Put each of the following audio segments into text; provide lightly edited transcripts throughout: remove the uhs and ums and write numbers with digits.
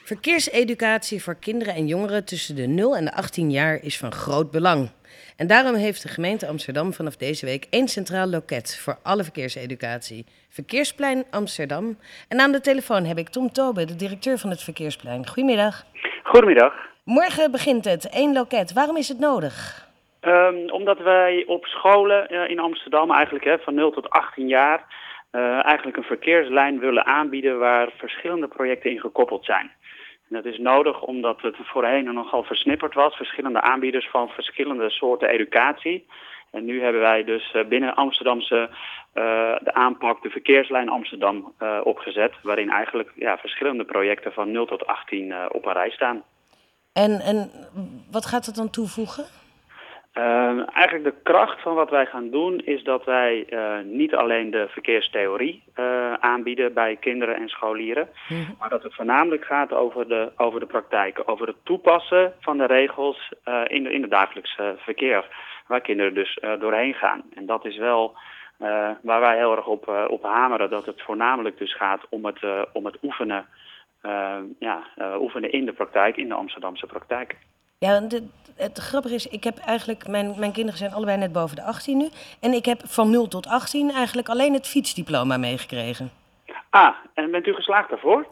Verkeerseducatie voor kinderen en jongeren tussen de 0 en de 18 jaar is van groot belang. En daarom heeft de gemeente Amsterdam vanaf deze week 1 centraal loket voor alle verkeerseducatie. Verkeersplein Amsterdam. En aan de telefoon heb ik Tom Tobe, de directeur van het Verkeersplein. Goedemiddag. Goedemiddag. Morgen begint het, 1 loket. Waarom is het nodig? Omdat wij op scholen in Amsterdam eigenlijk van 0 tot 18 jaar eigenlijk een verkeerslijn willen aanbieden waar verschillende projecten in gekoppeld zijn. En dat is nodig omdat het voorheen nogal versnipperd was, verschillende aanbieders van verschillende soorten educatie. En nu hebben wij dus binnen Amsterdamse de aanpak de verkeerslijn Amsterdam opgezet, waarin eigenlijk verschillende projecten van 0 tot 18 op een rij staan. En wat gaat het dan toevoegen? Eigenlijk de kracht van wat wij gaan doen is dat wij niet alleen de verkeerstheorie aanbieden bij kinderen en scholieren, maar dat het voornamelijk gaat over de praktijk, over het toepassen van de regels in het dagelijks verkeer, waar kinderen dus doorheen gaan. En dat is wel waar wij heel erg op hameren, dat het voornamelijk dus gaat om het oefenen, oefenen in de praktijk, in de Amsterdamse praktijk. Ja, het grappige is, ik heb eigenlijk, mijn kinderen zijn allebei net boven de 18 nu. En ik heb van 0 tot 18 eigenlijk alleen het fietsdiploma meegekregen. Ah, en bent u geslaagd daarvoor?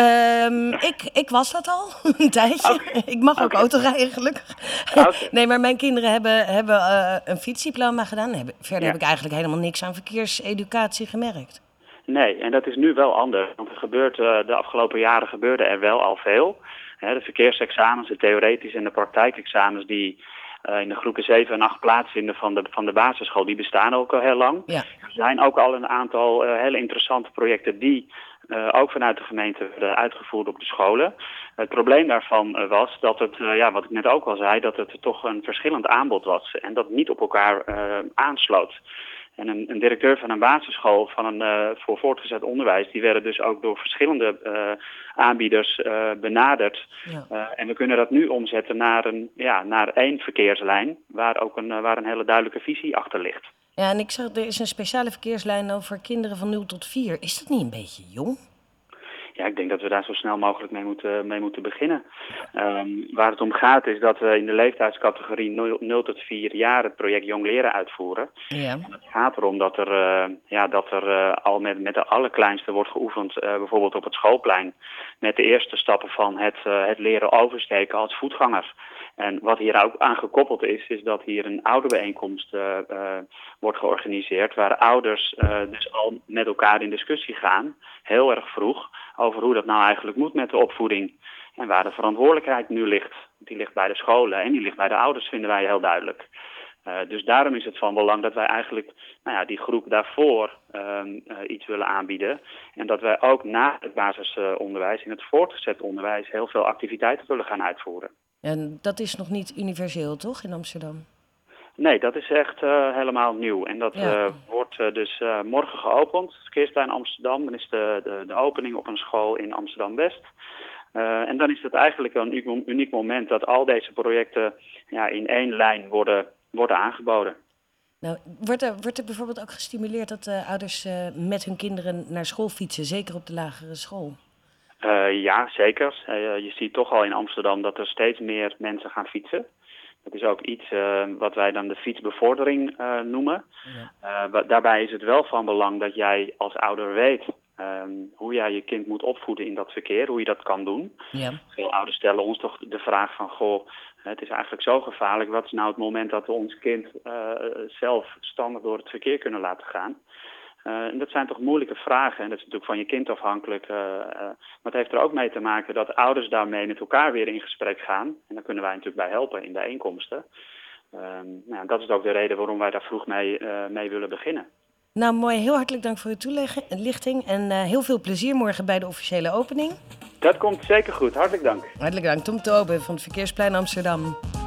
Ik was dat al, een tijdje. Okay. Ik mag ook autorijden, gelukkig. Okay. Nee, maar mijn kinderen hebben een fietsdiploma gedaan. Verder heb ik eigenlijk helemaal niks aan verkeerseducatie gemerkt. Nee, en dat is nu wel anders. Want de afgelopen jaren gebeurde er wel al veel. De verkeersexamens, de theoretische en de praktijkexamens die in de groepen 7 en 8 plaatsvinden van de basisschool, die bestaan ook al heel lang. Ja. Er zijn ook al een aantal hele interessante projecten die ook vanuit de gemeente werden uitgevoerd op de scholen. Het probleem daarvan was dat het, wat ik net ook al zei, dat het toch een verschillend aanbod was en dat niet op elkaar aansloot. En een directeur van een basisschool voor voortgezet onderwijs, die werden dus ook door verschillende aanbieders benaderd. Ja. En we kunnen dat nu omzetten naar 1 verkeerslijn, waar een hele duidelijke visie achter ligt. Ja, en ik zag, er is een speciale verkeerslijn dan voor kinderen van 0 tot 4. Is dat niet een beetje jong? Ja, ik denk dat we daar zo snel mogelijk mee moeten beginnen. Waar het om gaat is dat we in de leeftijdscategorie 0 tot 4 jaar het project Jong Leren uitvoeren. Ja. En het gaat erom dat er al met de allerkleinste wordt geoefend, bijvoorbeeld op het schoolplein, met de eerste stappen van het leren oversteken als voetganger. En wat hier ook aan gekoppeld is dat hier een ouderbijeenkomst wordt georganiseerd, waar ouders dus al met elkaar in discussie gaan, heel erg vroeg, over hoe dat nou eigenlijk moet met de opvoeding. En waar de verantwoordelijkheid nu ligt. Die ligt bij de scholen en die ligt bij de ouders, vinden wij heel duidelijk. Dus daarom is het van belang dat wij eigenlijk die groep daarvoor iets willen aanbieden. En dat wij ook na het basisonderwijs, in het voortgezet onderwijs, heel veel activiteiten willen gaan uitvoeren. En dat is nog niet universeel, toch, in Amsterdam? Nee, dat is echt helemaal nieuw. En dat wordt dus morgen geopend. Het Verkeersplein Amsterdam. Dan is de opening op een school in Amsterdam-West. En dan is het eigenlijk een uniek moment dat al deze projecten in 1 lijn worden aangeboden. Nou, wordt er bijvoorbeeld ook gestimuleerd dat ouders met hun kinderen naar school fietsen, zeker op de lagere school? Ja, zeker. Je ziet toch al in Amsterdam dat er steeds meer mensen gaan fietsen. Dat is ook iets wat wij dan de fietsbevordering noemen. Ja. Daarbij is het wel van belang dat jij als ouder weet hoe jij je kind moet opvoeden in dat verkeer, hoe je dat kan doen. Ja. Veel ouders stellen ons toch de vraag van, het is eigenlijk zo gevaarlijk. Wat is nou het moment dat we ons kind zelf standig door het verkeer kunnen laten gaan? En dat zijn toch moeilijke vragen en dat is natuurlijk van je kind afhankelijk. Maar het heeft er ook mee te maken dat ouders daarmee met elkaar weer in gesprek gaan. En daar kunnen wij natuurlijk bij helpen in bijeenkomsten. Dat is ook de reden waarom wij daar vroeg mee willen beginnen. Nou mooi, heel hartelijk dank voor uw toelichting en heel veel plezier morgen bij de officiële opening. Dat komt zeker goed, hartelijk dank. Hartelijk dank, Tom Tobe van het Verkeersplein Amsterdam.